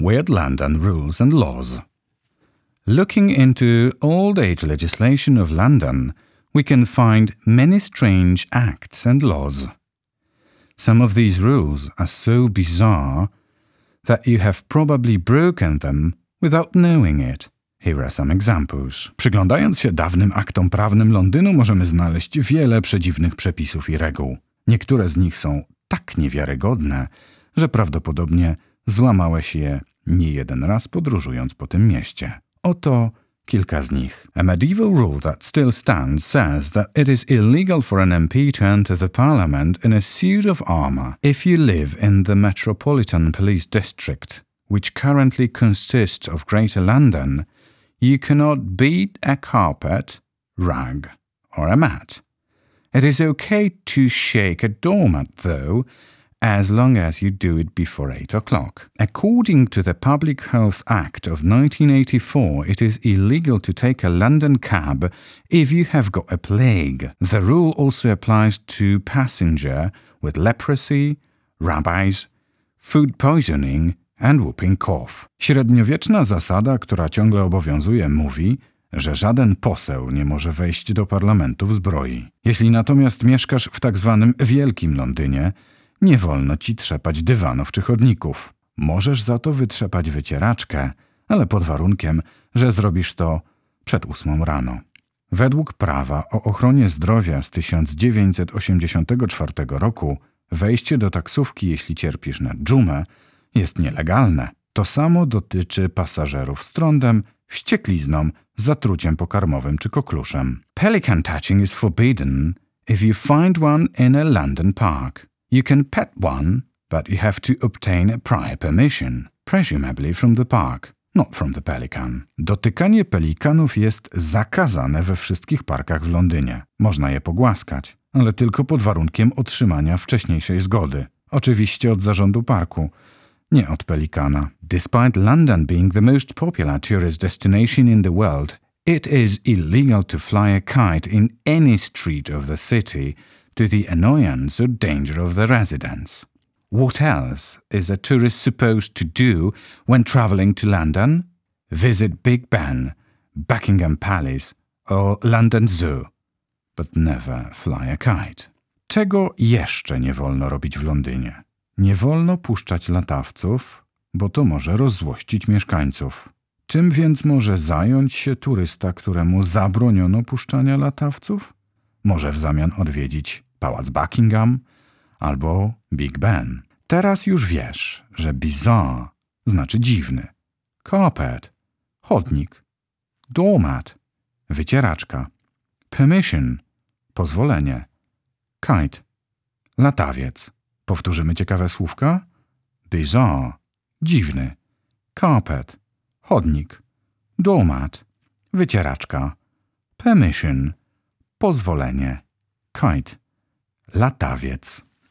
Weird London Rules and Laws. Looking into old age legislation of London, we can find many strange acts and laws. Some of these rules are so bizarre that you have probably broken them without knowing it. Here are some examples. Przyglądając się dawnym aktom prawnym Londynu, możemy znaleźć wiele przedziwnych przepisów i reguł. Niektóre z nich są tak niewiarygodne, że prawdopodobnie złamałeś je nie jeden raz podróżując po tym mieście. Oto kilka z nich. A medieval rule that still stands says that it is illegal for an MP to enter the parliament in a suit of armour if you live in the Metropolitan Police District, which currently consists of Greater London. You cannot beat a carpet, rug, or a mat. It is okay to shake a doormat, though, as long as you do it before 8 o'clock. According to the Public Health Act of 1984, it is illegal to take a London cab if you have got a plague. The rule also applies to passenger with leprosy, rabies, food poisoning and whooping cough. Średniowieczna zasada, która ciągle obowiązuje, mówi, że żaden poseł nie może wejść do parlamentu w zbroi. Jeśli natomiast mieszkasz w tak zwanym Wielkim Londynie, nie wolno ci trzepać dywanów czy chodników. Możesz za to wytrzepać wycieraczkę, ale pod warunkiem, że zrobisz to przed 8 rano. Według prawa o ochronie zdrowia z 1984 roku wejście do taksówki, jeśli cierpisz na dżumę, jest nielegalne. To samo dotyczy pasażerów z trądem, wścieklizną, zatruciem pokarmowym czy kokluszem. Pelican touching is forbidden if you find one in a London park. You can pet one, but you have to obtain a prior permission, presumably from the park, not from the pelican. Dotykanie pelikanów jest zakazane we wszystkich parkach w Londynie. Można je pogłaskać, ale tylko pod warunkiem otrzymania wcześniejszej zgody. Oczywiście od zarządu parku, nie od pelikana. Despite London being the most popular tourist destination in the world, it is illegal to fly a kite in any street of the city to the annoyance or danger of the residents. What else is a tourist supposed to do when travelling to London? Visit Big Ben, Buckingham Palace or London Zoo, but never fly a kite. Czego jeszcze nie wolno robić w Londynie? Nie wolno puszczać latawców, bo to może rozzłościć mieszkańców. Czym więc może zająć się turysta, któremu zabroniono puszczania latawców? Może w zamian odwiedzić Pałac Buckingham albo Big Ben. Teraz już wiesz, że bizarre znaczy dziwny. Carpet, chodnik. Doormat, wycieraczka. Permission, pozwolenie. Kite, latawiec. Powtórzymy ciekawe słówka? Bizarre, dziwny. Carpet, chodnik. Doormat, wycieraczka. Permission, pozwolenie. Kite, latawiec.